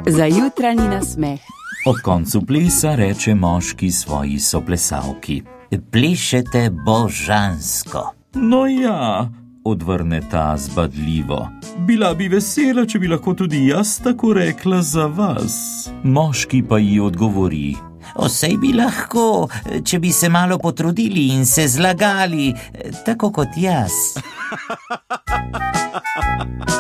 Za jutranji nasmeh. Ob koncu plesa reče moški svoji soplesalki: Plešete božansko. No ja, odvrne ta zbadljivo. Bila bi vesela, če bi lahko tudi jaz tako rekla za vas. Moški pa ji odgovori: Sej bi lahko, če bi se malo potrudili in se zlagali, tako kot jaz.